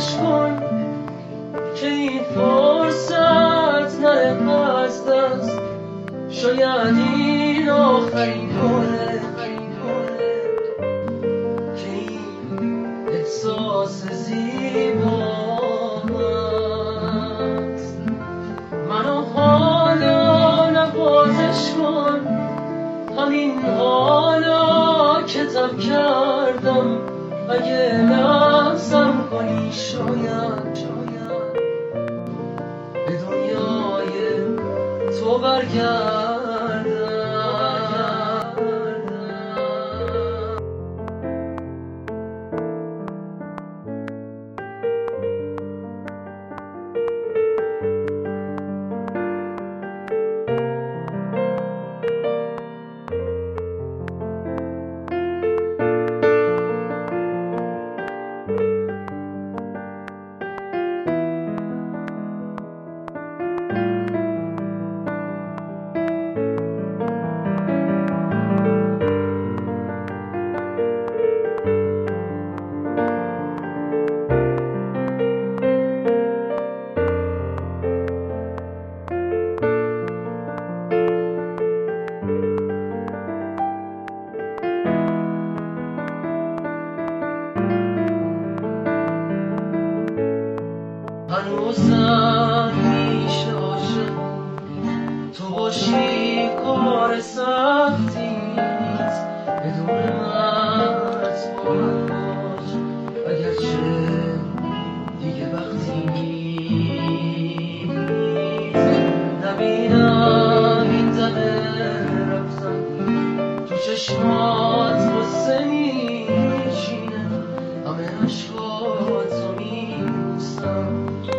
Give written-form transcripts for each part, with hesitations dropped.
نوازش کن که این فرصت نره از دست. شاید این آخرین باره که این احساس زیباست. منو حالا نوازش کن، همین حالا که تب کردم. اگه لمسم کنی شاید به دنیای تو برگردم. هنوزم میشه عاشق تو باشی، کار سختی نیست. بدون مرز با من باش، اگرچه دیگه وقتی نیست. نبینم این دمه رفتن تو چشمات غصه میشینه، همه عشقاتو میبوسم.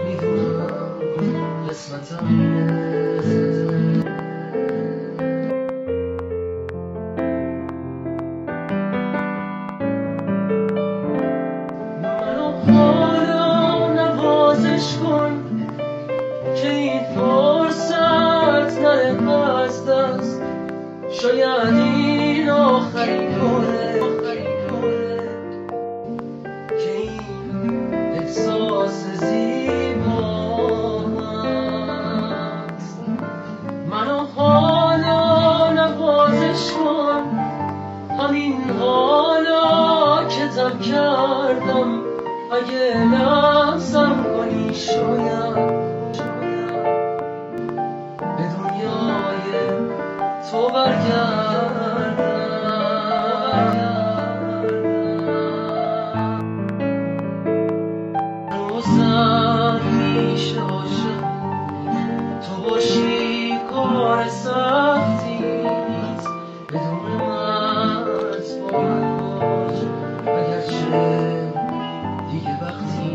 منو حالا نوازش کن که این فرصت نره از دست. شاید این آخرین باره که این احساس منو حالا نوازش کن، همین حالا که تب کردم. اگه لمسم کنی شاید به دنیای تو برگردم. هنوزم میشه عاشق تو باشی، کار سختی نیست. بدون مرز با من باش، اگرچه دیگه وقتی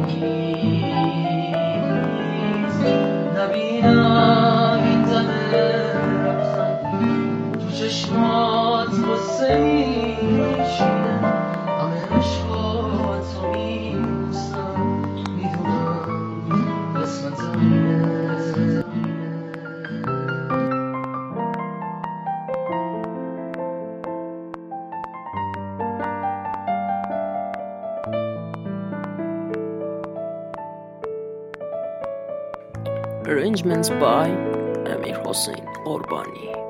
نیست. نبینم این دمه رفتن تو چشمات غصه میشینه، همه عشقاتو میبوسم. میدونم قسمتمه. Arrangements by Amir Hossein Qurbani.